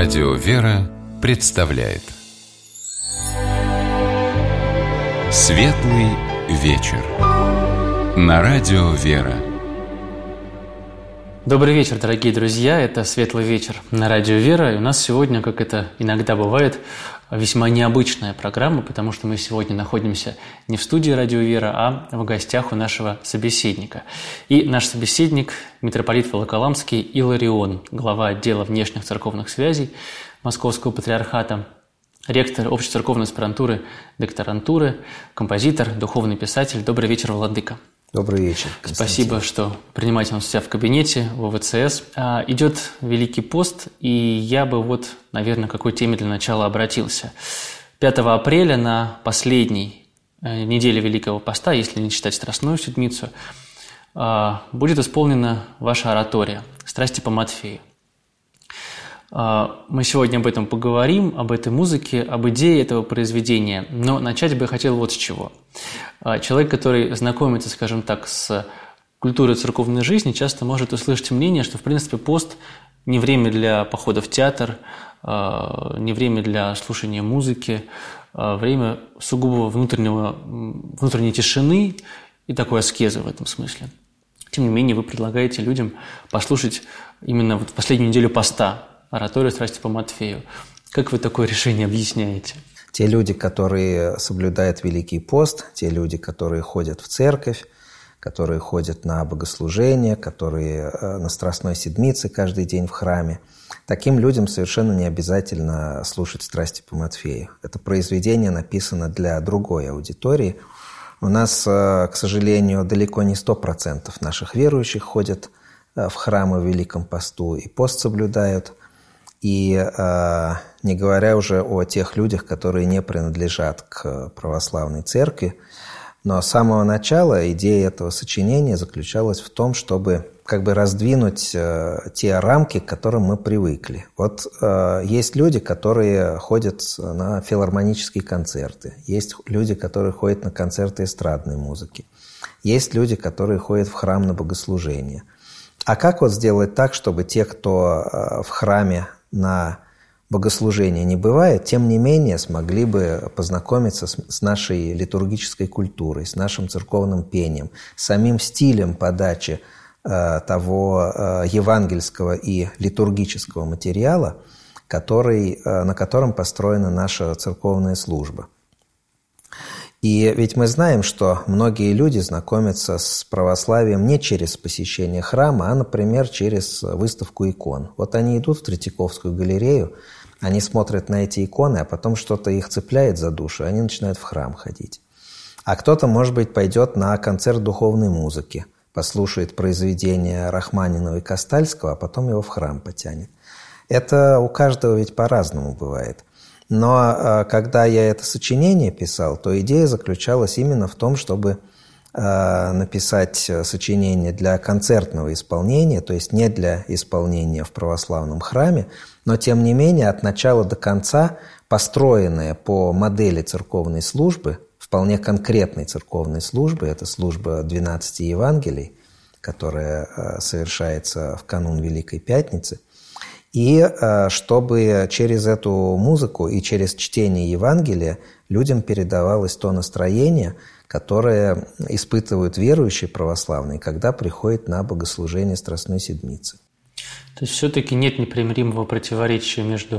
Радио «Вера» представляет Светлый вечер на Радио «Вера». Добрый вечер, дорогие друзья, это «Светлый вечер» на Радио «Вера». И у нас сегодня, как это иногда бывает, весьма необычная программа, потому что мы сегодня находимся не в студии Радио «Вера», а в гостях у нашего собеседника. И наш собеседник – митрополит Волоколамский Иларион, глава отдела внешних церковных связей Московского патриархата, ректор общецерковной аспирантуры, докторантуры, композитор, духовный писатель. Добрый вечер, владыка. Добрый вечер, Константин. Спасибо, что принимаете нас у себя в кабинете, в ОВЦС. Идет Великий пост, и я бы наверное, к какой теме для начала обратился. 5 апреля на последней неделе Великого поста, если не считать Страстную Седмицу, будет исполнена ваша оратория «Страсти по Матфею». Мы сегодня об этом поговорим, об этой музыке, об идее этого произведения. Но начать бы я хотел вот с чего. Человек, который знакомится, скажем так, с культурой церковной жизни, часто может услышать мнение, что, в принципе, пост не время для похода в театр, не время для слушания музыки, время сугубо внутренней тишины и такой аскезы в этом смысле. Тем не менее, вы предлагаете людям послушать именно в последнюю неделю поста ораторию «Страсти по Матфею». Как вы такое решение объясняете? Те люди, которые соблюдают Великий пост, те люди, которые ходят в церковь, которые ходят на богослужения, которые на Страстной Седмице каждый день в храме, таким людям совершенно не обязательно слушать «Страсти по Матфею». Это произведение написано для другой аудитории. У нас, к сожалению, далеко не 100% наших верующих ходят в храмы в Великом посту и пост соблюдают. И не говоря уже о тех людях, которые не принадлежат к православной церкви. Но с самого начала идея этого сочинения заключалась в том, чтобы раздвинуть те рамки, к которым мы привыкли. Есть люди, которые ходят на филармонические концерты. Есть люди, которые ходят на концерты эстрадной музыки. Есть люди, которые ходят в храм на богослужение. А как сделать так, чтобы те, кто в храме на богослужение не бывает, тем не менее смогли бы познакомиться с нашей литургической культурой, с нашим церковным пением, с самим стилем подачи того евангельского и литургического материала, на котором построена наша церковная служба. И ведь мы знаем, что многие люди знакомятся с православием не через посещение храма, а, например, через выставку икон. Они идут в Третьяковскую галерею, они смотрят на эти иконы, а потом что-то их цепляет за душу, и они начинают в храм ходить. А кто-то, может быть, пойдет на концерт духовной музыки, послушает произведения Рахманинова и Костальского, а потом его в храм потянет. Это у каждого ведь по-разному бывает. Но когда я это сочинение писал, то идея заключалась именно в том, чтобы написать сочинение для концертного исполнения, то есть не для исполнения в православном храме, но тем не менее от начала до конца построенное по модели церковной службы, вполне конкретной церковной службы, это служба 12 Евангелий, которая совершается в канун Великой Пятницы, и чтобы через эту музыку и через чтение Евангелия людям передавалось то настроение, которое испытывают верующие православные, когда приходят на богослужение Страстной Седмицы. То есть все-таки нет непримиримого противоречия между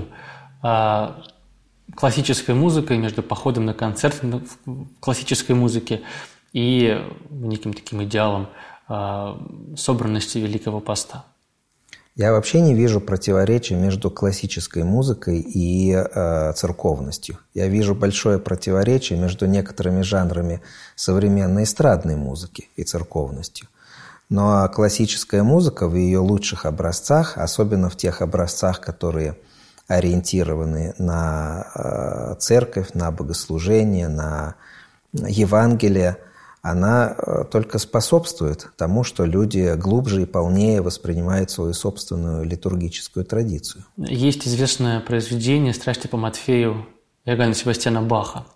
классической музыкой, между походом на концерт в классической музыке и неким таким идеалом собранности Великого поста. Я вообще не вижу противоречия между классической музыкой и церковностью. Я вижу большое противоречие между некоторыми жанрами современной эстрадной музыки и церковностью. Но классическая музыка в ее лучших образцах, особенно в тех образцах, которые ориентированы на церковь, на богослужение, на Евангелие, она только способствует тому, что люди глубже и полнее воспринимают свою собственную литургическую традицию. Есть известное произведение «Страсти по Матфею» Иоганна Себастьяна Баха.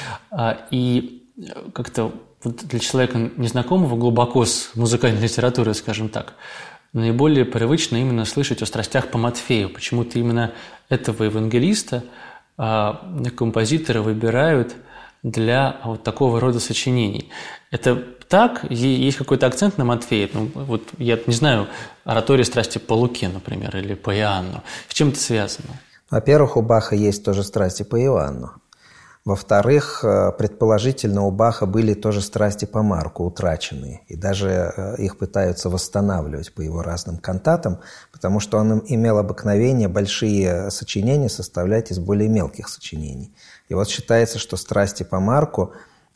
И как-то для человека, незнакомого глубоко с музыкальной литературой, скажем так, наиболее привычно именно слышать о страстях по Матфею. Почему-то именно этого евангелиста композиторы выбирают для вот такого рода сочинений. Это так? Есть какой-то акцент на Матфея? Ну, вот я не знаю, оратория страсти по Луке, например, или по Иоанну. С чем это связано? Во-первых, у Баха есть тоже страсти по Иоанну. Во-вторых, предположительно, у Баха были тоже страсти по Марку, утраченные. И даже их пытаются восстанавливать по его разным кантатам, потому что он имел обыкновение большие сочинения составлять из более мелких сочинений. И вот считается, что страсти по Марку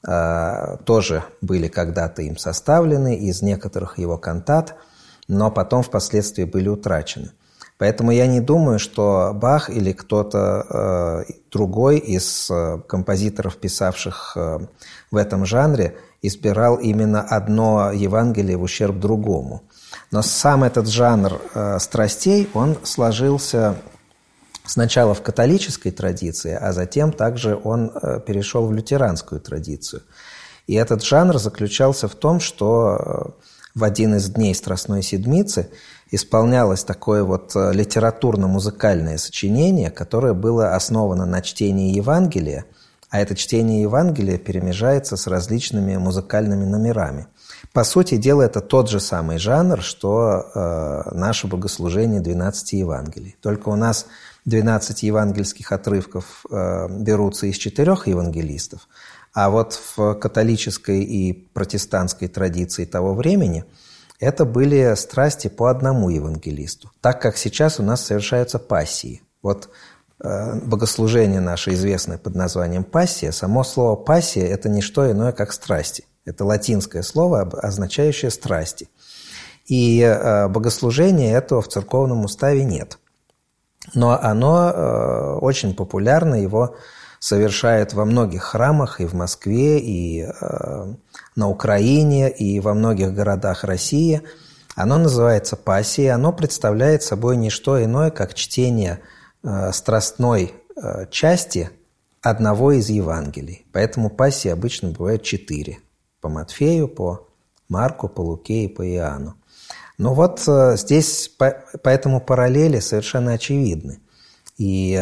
тоже были когда-то им составлены из некоторых его кантат, но потом впоследствии были утрачены. Поэтому я не думаю, что Бах или кто-то другой из композиторов, писавших в этом жанре, избирал именно одно Евангелие в ущерб другому. Но сам этот жанр страстей, он сложился сначала в католической традиции, а затем также он перешел в лютеранскую традицию. И этот жанр заключался в том, что в один из дней Страстной Седмицы исполнялось такое вот литературно-музыкальное сочинение, которое было основано на чтении Евангелия, а это чтение Евангелия перемежается с различными музыкальными номерами. По сути дела, это тот же самый жанр, что наше богослужение 12 Евангелий. Только у нас 12 евангельских отрывков берутся из 4 евангелистов, а вот в католической и протестантской традиции того времени это были страсти по одному евангелисту, так как сейчас у нас совершаются пассии. Вот богослужение наше известное под названием «пассия», само слово «пассия» – это не что иное, как страсти. Это латинское слово, означающее страсти. И богослужения этого в церковном уставе нет. Но оно очень популярно, его совершают во многих храмах и в Москве, и на Украине, и во многих городах России. Оно называется пассией, оно представляет собой не что иное, как чтение страстной части одного из Евангелий. Поэтому пассии обычно бывает 4. По Матфею, по Марку, по Луке и по Иоанну. Но вот здесь поэтому параллели совершенно очевидны. И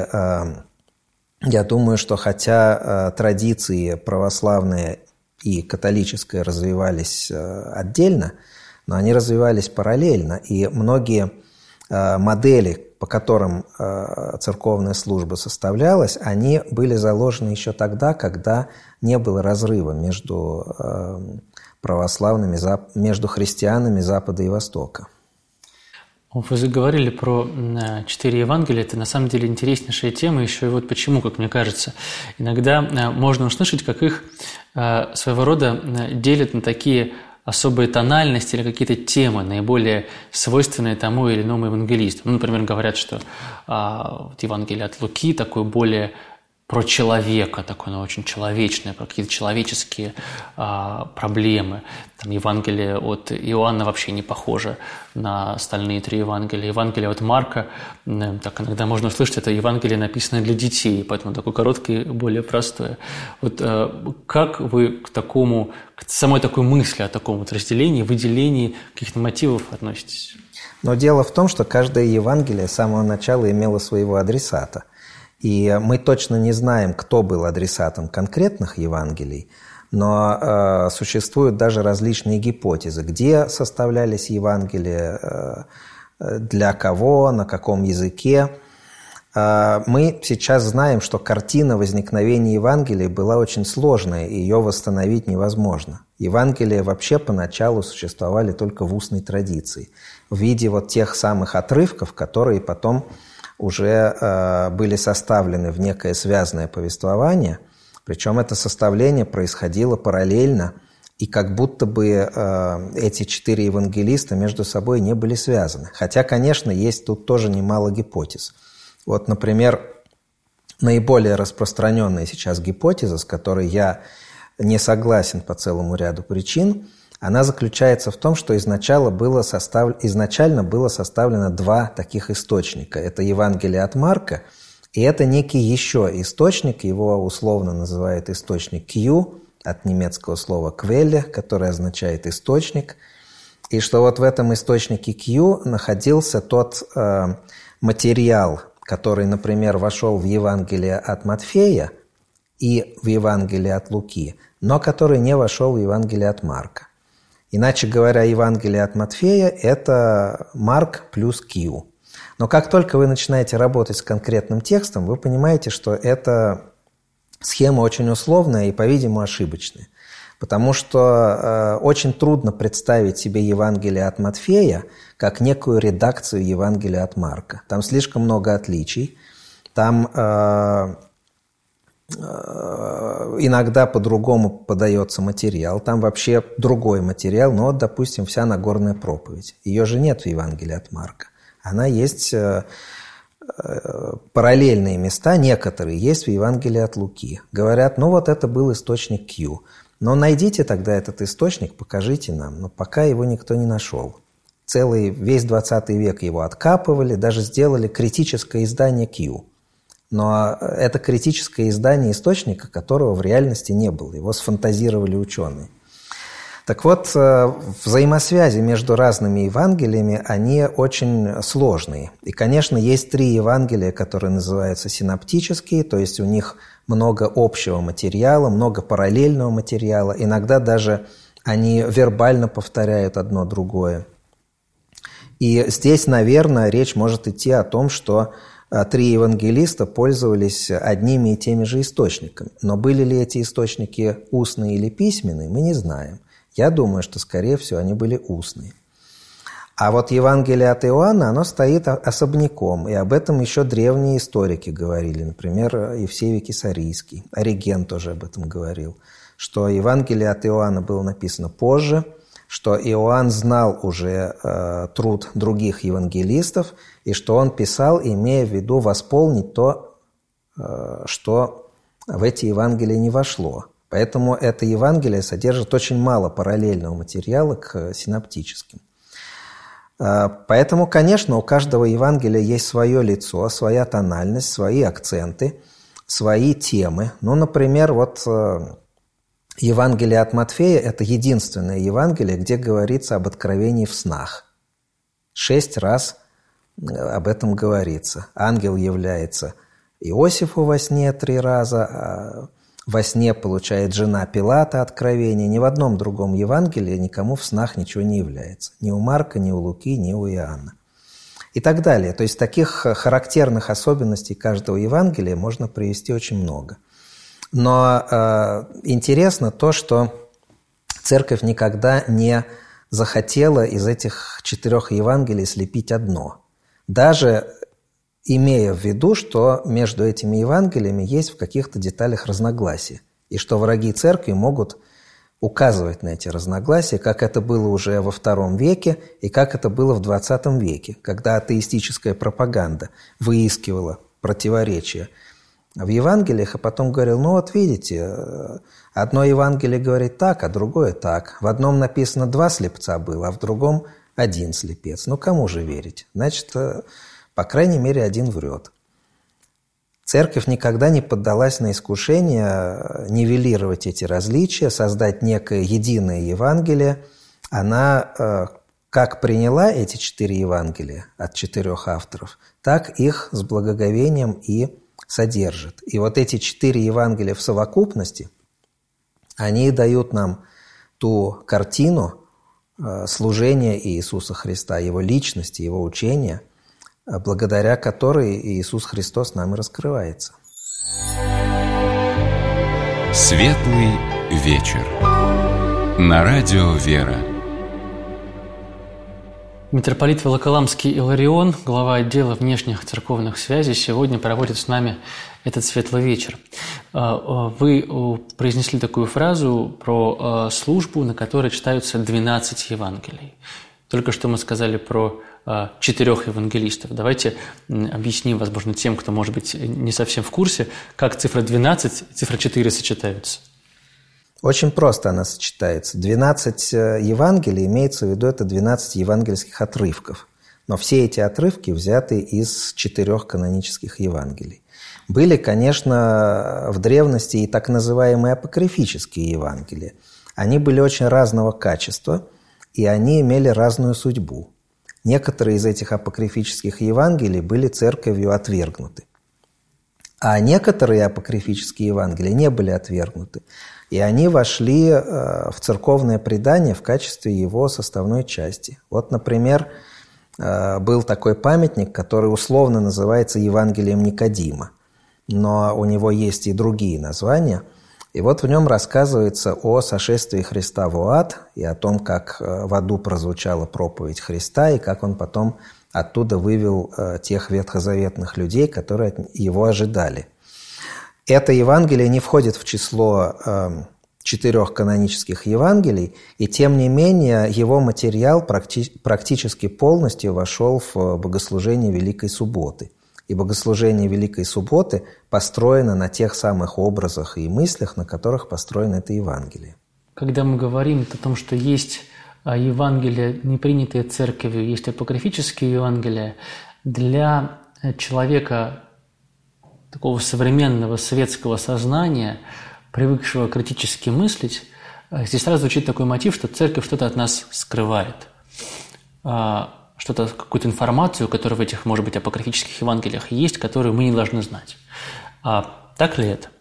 я думаю, что хотя традиции православные и католическая развивались отдельно, но они развивались параллельно. И многие модели, по которым церковная служба составлялась, они были заложены еще тогда, когда не было разрыва между православными, между христианами Запада и Востока. Вы заговорили про 4 Евангелия, это на самом деле интереснейшая тема, еще и вот почему, как мне кажется. Иногда можно услышать, как их своего рода делят на такие особые тональности или какие-то темы, наиболее свойственные тому или иному евангелисту. Ну, например, говорят, что Евангелие от Луки такое более про человека, такое оно очень человечное, про какие-то человеческие проблемы. Там Евангелие от Иоанна вообще не похоже на остальные 3 Евангелия. Евангелие от Марка, так иногда можно услышать, это Евангелие, написанное для детей, поэтому такое короткое, более простое. Вот как вы к самой такой мысли о таком вот разделении, выделении каких-то мотивов относитесь? Но дело в том, что каждое Евангелие с самого начала имело своего адресата. И мы точно не знаем, кто был адресатом конкретных Евангелий, но существуют даже различные гипотезы, где составлялись Евангелия, для кого, на каком языке. Мы сейчас знаем, что картина возникновения Евангелий была очень сложная, и ее восстановить невозможно. Евангелия вообще поначалу существовали только в устной традиции, в виде вот тех самых отрывков, которые потом уже были составлены в некое связанное повествование, причем это составление происходило параллельно, и как будто бы эти 4 евангелиста между собой не были связаны. Хотя, конечно, есть тут тоже немало гипотез. Вот, например, наиболее распространенная сейчас гипотеза, с которой я не согласен по целому ряду причин, она заключается в том, что изначально было составлено 2 таких источника. Это Евангелие от Марка, и это некий еще источник, его условно называют источник Q, от немецкого слова «quelle», которое означает «источник». и что вот в этом источнике Q находился тот материал, который, например, вошел в Евангелие от Матфея и в Евангелие от Луки, но который не вошел в Евангелие от Марка. Иначе говоря, Евангелие от Матфея – это Марк плюс Q. Но как только вы начинаете работать с конкретным текстом, вы понимаете, что эта схема очень условная и, по-видимому, ошибочная. Потому что очень трудно представить себе Евангелие от Матфея как некую редакцию Евангелия от Марка. Там слишком много отличий. Там иногда по-другому подается материал. Там вообще другой материал. Но вот, допустим, вся Нагорная проповедь. Ее же нет в Евангелии от Марка. Она есть... Параллельные места, некоторые, есть в Евангелии от Луки. Говорят, ну вот это был источник Q. Но найдите тогда этот источник, покажите нам. Но пока его никто не нашел. Весь 20 век его откапывали, даже сделали критическое издание Q. Но это критическое издание источника, которого в реальности не было. Его сфантазировали ученые. Так вот, взаимосвязи между разными Евангелиями, они очень сложные. И, конечно, есть 3 Евангелия, которые называются синоптические, то есть у них много общего материала, много параллельного материала. Иногда даже они вербально повторяют одно другое. И здесь, наверное, речь может идти о том, что 3 евангелиста пользовались одними и теми же источниками. Но были ли эти источники устные или письменные, мы не знаем. Я думаю, что, скорее всего, они были устные. А вот Евангелие от Иоанна, оно стоит особняком. И об этом еще древние историки говорили. Например, Евсевий Кесарийский. Ориген тоже об этом говорил. Что Евангелие от Иоанна было написано позже, что Иоанн знал уже труд других евангелистов, и что он писал, имея в виду восполнить то, что в эти Евангелия не вошло. Поэтому это Евангелие содержит очень мало параллельного материала к синоптическим. Поэтому, конечно, у каждого Евангелия есть свое лицо, своя тональность, свои акценты, свои темы. Ну, например, вот Евангелие от Матфея – это единственное Евангелие, где говорится об откровении в снах. 6 раз об этом говорится. Ангел является Иосифу во сне 3 раза, во сне получает жена Пилата откровение. Ни в одном другом Евангелии никому в снах ничего не является. Ни у Марка, ни у Луки, ни у Иоанна. И так далее. То есть таких характерных особенностей каждого Евангелия можно привести очень много. Но интересно то, что Церковь никогда не захотела из этих 4 Евангелий слепить одно. Даже имея в виду, что между этими Евангелиями есть в каких-то деталях разногласия, и что враги Церкви могут указывать на эти разногласия, как это было уже во II веке и как это было в XX веке, когда атеистическая пропаганда выискивала противоречия в Евангелиях, а потом говорил, ну вот видите, одно Евангелие говорит так, а другое так. В одном написано 2 слепца было, а в другом 1 слепец. Ну кому же верить? Значит, по крайней мере, 1 врет. Церковь никогда не поддалась на искушение нивелировать эти различия, создать некое единое Евангелие. Она как приняла эти 4 Евангелия от 4 авторов, так их с благоговением и содержит. И вот эти 4 Евангелия в совокупности, они дают нам ту картину служения Иисуса Христа, Его личности, Его учения, благодаря которой Иисус Христос нам и раскрывается. Светлый вечер. На радио «Вера». Митрополит Волоколамский Иларион, глава отдела внешних церковных связей, сегодня проводит с нами этот светлый вечер. Вы произнесли такую фразу про службу, на которой читаются 12 Евангелий. Только что мы сказали про 4 евангелистов. Давайте объясним, возможно, тем, кто, может быть, не совсем в курсе, как цифра 12 и цифра 4 сочетаются. Очень просто она сочетается. 12 Евангелий, имеется в виду, это 12 евангельских отрывков. Но все эти отрывки взяты из 4 канонических Евангелий. Были, конечно, в древности и так называемые апокрифические Евангелия. Они были очень разного качества. и они имели разную судьбу. Некоторые из этих апокрифических Евангелий были церковью отвергнуты. А некоторые апокрифические Евангелия не были отвергнуты. И они вошли в церковное предание в качестве его составной части. Вот, например, был такой памятник, который условно называется Евангелием Никодима. Но у него есть и другие названия. И вот в нем рассказывается о сошествии Христа в ад и о том, как в аду прозвучала проповедь Христа, и как он потом оттуда вывел тех ветхозаветных людей, которые его ожидали. Это Евангелие не входит в число 4 канонических Евангелий, и тем не менее его материал практически полностью вошел в богослужение Великой Субботы. И богослужение Великой Субботы построено на тех самых образах и мыслях, на которых построено это Евангелие. Когда мы говорим о том, что есть Евангелия, не принятые церковью, есть апокрифические Евангелия, для человека такого современного светского сознания, привыкшего критически мыслить, здесь сразу звучит такой мотив, что церковь что-то от нас скрывает. Что-то, какую-то информацию, которая в этих, может быть, апокрифических Евангелиях есть, которую мы не должны знать. Так ли это?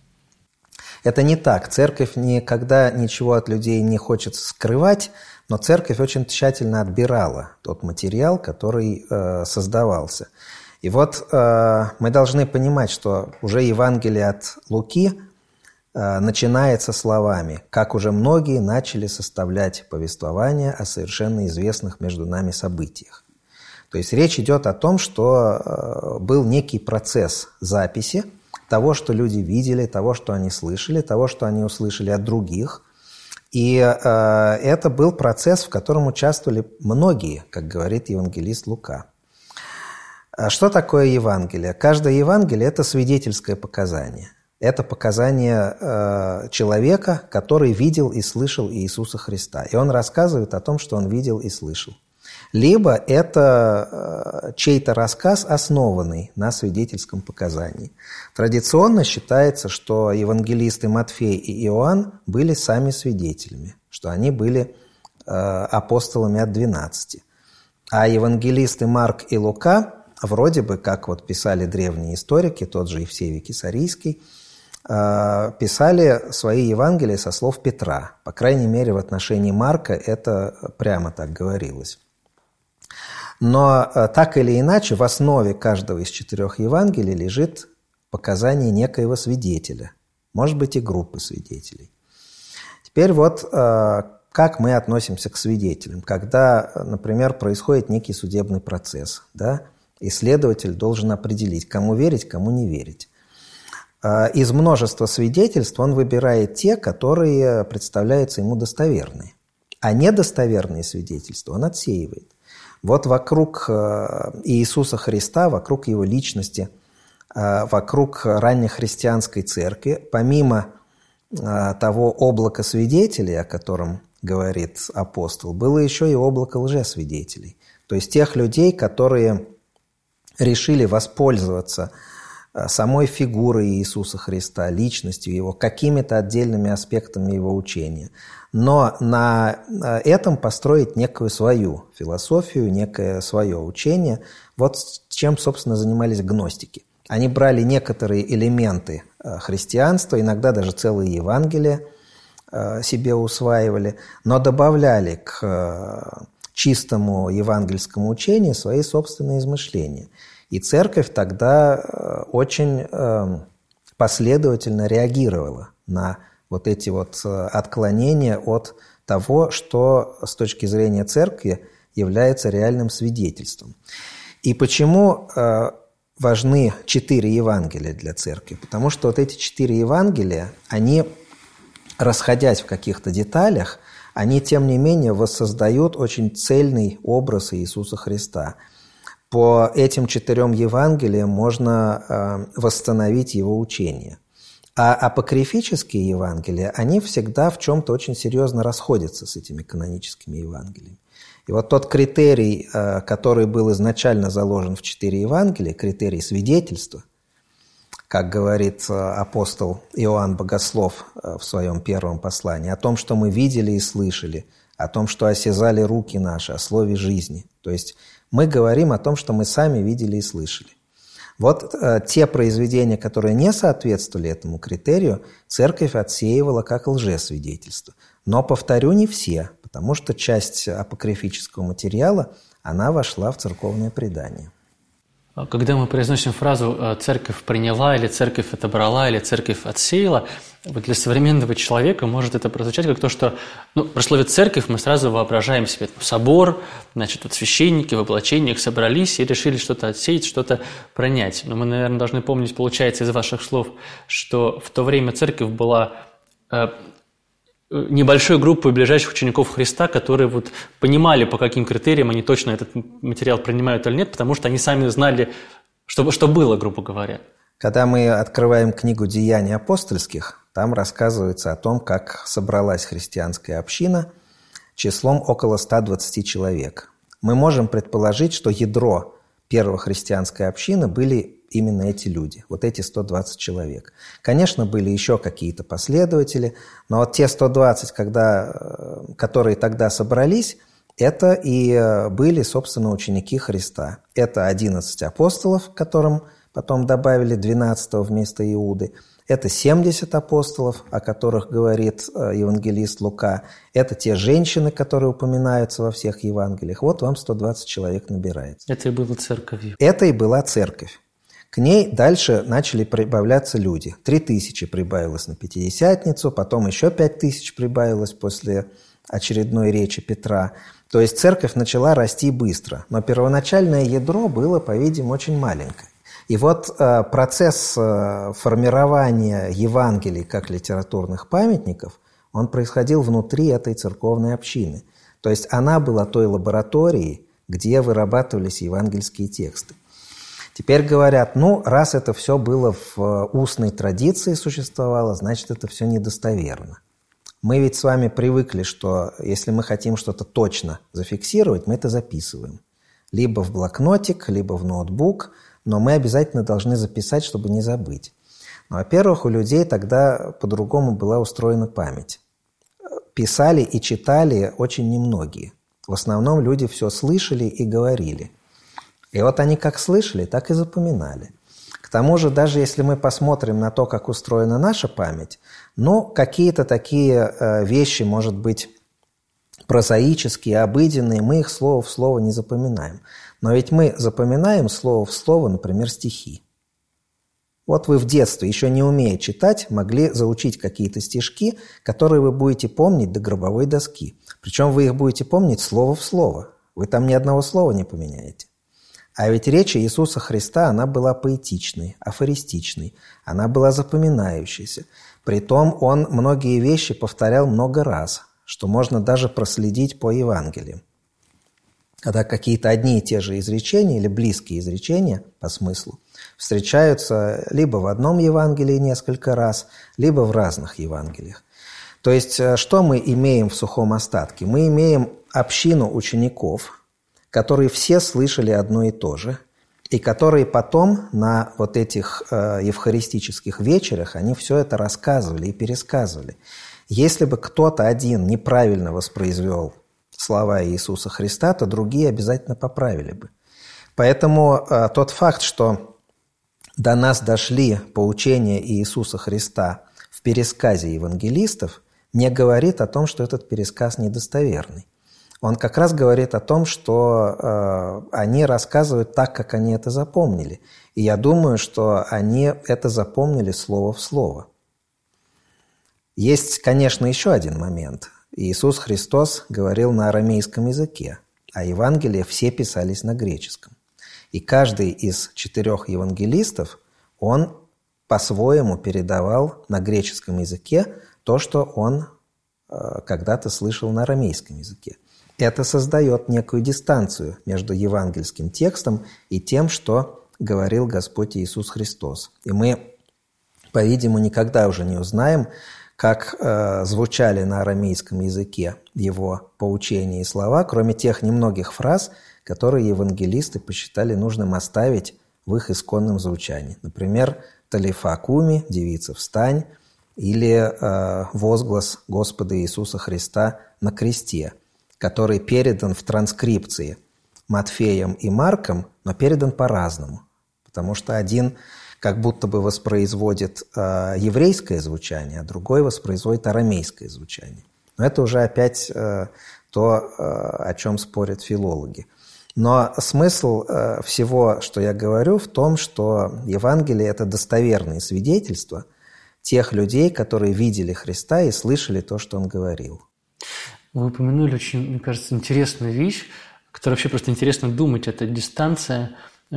Это не так. Церковь никогда ничего от людей не хочет скрывать, но церковь очень тщательно отбирала тот материал, который создавался. И вот мы должны понимать, что уже Евангелие от Луки начинается словами: «Как уже многие начали составлять повествования о совершенно известных между нами событиях». То есть речь идет о том, что был некий процесс записи того, что люди видели, того, что они слышали, того, что они услышали от других. И это был процесс, в котором участвовали многие, как говорит евангелист Лука. Что такое Евангелие? Каждое Евангелие – это свидетельское показание. Это показание человека, который видел и слышал Иисуса Христа. И он рассказывает о том, что он видел и слышал. Либо это чей-то рассказ, основанный на свидетельском показании. Традиционно считается, что евангелисты Матфей и Иоанн были сами свидетелями, что они были апостолами от 12. А евангелисты Марк и Лука, вроде бы, как вот писали древние историки, тот же Евсевий Кесарийский, писали свои Евангелия со слов Петра. По крайней мере, в отношении Марка это прямо так говорилось. Но так или иначе, в основе каждого из 4 Евангелий лежит показание некоего свидетеля, может быть, и группы свидетелей. Теперь вот как мы относимся к свидетелям. Когда, например, происходит некий судебный процесс, да, и следователь должен определить, кому верить, кому не верить. Из множества свидетельств он выбирает те, которые представляются ему достоверные. А недостоверные свидетельства он отсеивает. Вот вокруг Иисуса Христа, вокруг Его личности, вокруг раннехристианской церкви, помимо того облака свидетелей, о котором говорит апостол, было еще и облако лжесвидетелей. То есть тех людей, которые решили воспользоваться самой фигурой Иисуса Христа, личностью Его, какими-то отдельными аспектами Его учения. Но на этом построить некую свою философию, некое свое учение. Вот чем, собственно, занимались гностики. Они брали некоторые элементы христианства, иногда даже целые Евангелия себе усваивали, но добавляли к чистому евангельскому учению свои собственные измышления. И церковь тогда очень последовательно реагировала на вот эти вот отклонения от того, что с точки зрения церкви является реальным свидетельством. И почему важны 4 Евангелия для церкви? Потому что вот эти 4 Евангелия, они, расходясь в каких-то деталях, они, тем не менее, воссоздают очень цельный образ Иисуса Христа. По этим 4 Евангелиям можно восстановить Его учение. А апокрифические Евангелия, они всегда в чем-то очень серьезно расходятся с этими каноническими Евангелиями. И вот тот критерий, который был изначально заложен в 4 Евангелия, критерий свидетельства, как говорит апостол Иоанн Богослов в своем первом послании, о том, что мы видели и слышали, о том, что осязали руки наши, о слове жизни. То есть мы говорим о том, что мы сами видели и слышали. Вот те произведения, которые не соответствовали этому критерию, церковь отсеивала как лжесвидетельство. Но, повторю, не все, потому что часть апокрифического материала, она вошла в церковное предание. Когда мы произносим фразу «церковь приняла» или «церковь отобрала» или «церковь отсеяла», вот для современного человека может это прозвучать как то, что при слове «церковь» мы сразу воображаем себе собор, значит, вот священники в облачениях собрались и решили что-то отсеять, что-то пронять. Но мы, наверное, должны помнить, получается, из ваших слов, что в то время церковь была небольшой группой ближайших учеников Христа, которые вот понимали, по каким критериям они точно этот материал принимают или нет, потому что они сами знали, что было, грубо говоря. Когда мы открываем книгу «Деяний апостольских», там рассказывается о том, как собралась христианская община числом около 120 человек. Мы можем предположить, что ядро первой христианской общины были именно эти люди, вот эти 120 человек. Конечно, были еще какие-то последователи, но вот те 120, которые тогда собрались, это и были, собственно, ученики Христа. Это 11 апостолов, которым потом добавили 12-го вместо Иуды. Это 70 апостолов, о которых говорит евангелист Лука. Это те женщины, которые упоминаются во всех Евангелиях. Вот вам 120 человек набирается. Это и была церковь. Это и была церковь. К ней дальше начали прибавляться люди. 3000 прибавилось на Пятидесятницу, потом еще 5000 прибавилось после очередной речи Петра. То есть церковь начала расти быстро, но первоначальное ядро было, по-видимому, очень маленькое. И вот процесс формирования Евангелий как литературных памятников, он происходил внутри этой церковной общины. То есть она была той лабораторией, где вырабатывались евангельские тексты. Теперь говорят, раз это все было в устной традиции существовало, значит, это все недостоверно. Мы ведь с вами привыкли, что если мы хотим что-то точно зафиксировать, мы это записываем. Либо в блокнотик, либо в ноутбук, но мы обязательно должны записать, чтобы не забыть. Во-первых, у людей тогда по-другому была устроена память. Писали и читали очень немногие. В основном люди все слышали и говорили. И вот они как слышали, так и запоминали. К тому же, даже если мы посмотрим на то, как устроена наша память, какие-то такие вещи, может быть, прозаические, обыденные, мы их слово в слово не запоминаем. Но ведь мы запоминаем слово в слово, например, стихи. Вот вы в детстве, еще не умея читать, могли заучить какие-то стишки, которые вы будете помнить до гробовой доски. Причем вы их будете помнить слово в слово. Вы там ни одного слова не поменяете. А ведь речь Иисуса Христа, она была поэтичной, афористичной, она была запоминающейся. Притом он многие вещи повторял много раз, что можно даже проследить по Евангелиям. Когда какие-то одни и те же изречения или близкие изречения по смыслу встречаются либо в одном Евангелии несколько раз, либо в разных Евангелиях. То есть, что мы имеем в сухом остатке? Мы имеем общину учеников, которые все слышали одно и то же, и которые потом на вот этих евхаристических вечерах, они все это рассказывали и пересказывали. Если бы кто-то один неправильно воспроизвел слова Иисуса Христа, то другие обязательно поправили бы. Поэтому тот факт, что до нас дошли поучения Иисуса Христа в пересказе евангелистов, не говорит о том, что этот пересказ недостоверный. Он как раз говорит о том, что они рассказывают так, как они это запомнили. И я думаю, что они это запомнили слово в слово. Есть, конечно, еще один момент. Иисус Христос говорил на арамейском языке, а Евангелия все писались на греческом. И каждый из 4 евангелистов, он по-своему передавал на греческом языке то, что он когда-то слышал на арамейском языке. Это создает некую дистанцию между евангельским текстом и тем, что говорил Господь Иисус Христос. И мы, по-видимому, никогда уже не узнаем, как звучали на арамейском языке его поучения и слова, кроме тех немногих фраз, которые евангелисты посчитали нужным оставить в их исконном звучании. Например, «Талифа куми», «Девица, встань», или возглас Господа Иисуса Христа на кресте. который передан в транскрипции Матфеем и Марком, но передан по-разному. Потому что один как будто бы воспроизводит еврейское звучание, а другой воспроизводит арамейское звучание. Но это уже опять то, о чем спорят филологи. Но смысл всего, что я говорю, в том, что Евангелие – это достоверные свидетельства тех людей, которые видели Христа и слышали то, что Он говорил. Вы упомянули очень, мне кажется, интересную вещь, о которой вообще просто интересно думать. Это дистанция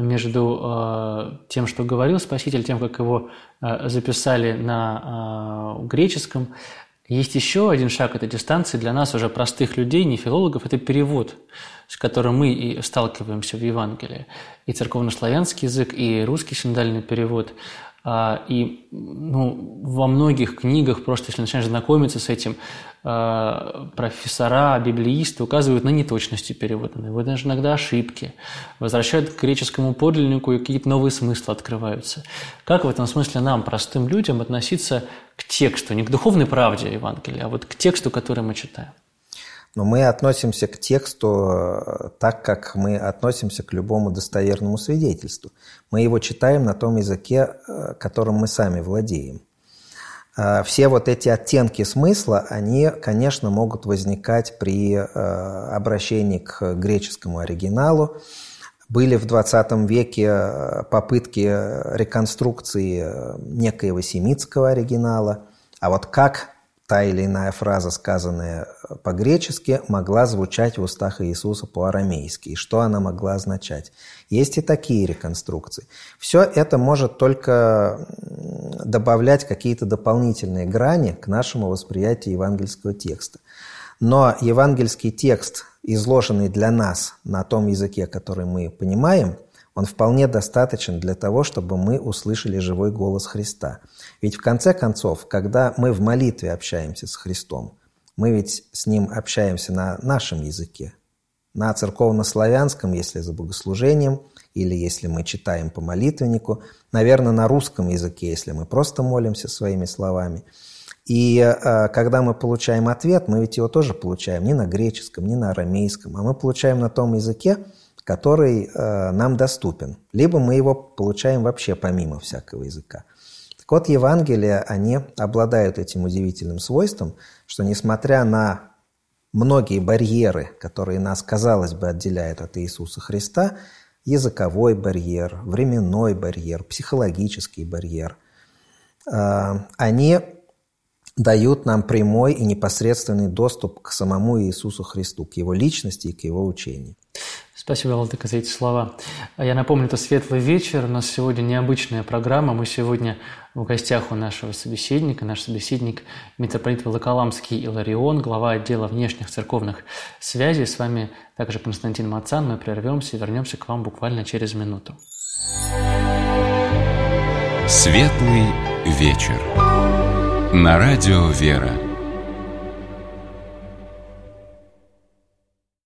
между тем, что говорил Спаситель, тем, как его записали на греческом. Есть еще один шаг этой дистанции для нас, уже простых людей, не филологов, это перевод, с которым мы и сталкиваемся в Евангелии. И церковнославянский язык, и русский синодальный перевод. И во многих книгах, просто если начинаешь знакомиться с этим, профессора, библеисты указывают на неточности перевода, на его даже иногда ошибки, возвращают к греческому подлиннику, и какие-то новые смыслы открываются. Как в этом смысле нам, простым людям, относиться к тексту, не к духовной правде Евангелия, а вот к тексту, который мы читаем? Но мы относимся к тексту так, как мы относимся к любому достоверному свидетельству. Мы его читаем на том языке, которым мы сами владеем. Все вот эти оттенки смысла, они, конечно, могут возникать при обращении к греческому оригиналу. Были в XX веке попытки реконструкции некоего семитского оригинала. А вот как та или иная фраза, сказанная по-гречески, могла звучать в устах Иисуса по-арамейски, и что она могла означать. Есть и такие реконструкции. Все это может только добавлять какие-то дополнительные грани к нашему восприятию евангельского текста. Но евангельский текст, изложенный для нас на том языке, который мы понимаем, он вполне достаточен для того, чтобы мы услышали живой голос Христа. Ведь в конце концов, когда мы в молитве общаемся с Христом, мы ведь с Ним общаемся на нашем языке, на церковнославянском, если за богослужением, или если мы читаем по молитвеннику, наверное, на русском языке, если мы просто молимся своими словами. И когда мы получаем ответ, мы ведь его тоже получаем не на греческом, не на арамейском, а мы получаем на том языке, который нам доступен. Либо мы его получаем вообще помимо всякого языка. Так вот, Евангелия, они обладают этим удивительным свойством, что несмотря на многие барьеры, которые нас, казалось бы, отделяют от Иисуса Христа, языковой барьер, временной барьер, психологический барьер, они дают нам прямой и непосредственный доступ к самому Иисусу Христу, к Его личности и к Его учению. Спасибо, Владыка, за эти слова. Я напомню, это «Светлый вечер». У нас сегодня необычная программа. Мы сегодня в гостях у нашего собеседника. Наш собеседник – митрополит Волоколамский Иларион, глава отдела внешних церковных связей. С вами также Константин Мацан. Мы прервемся и вернемся к вам буквально через минуту. «Светлый вечер» на радио «Вера».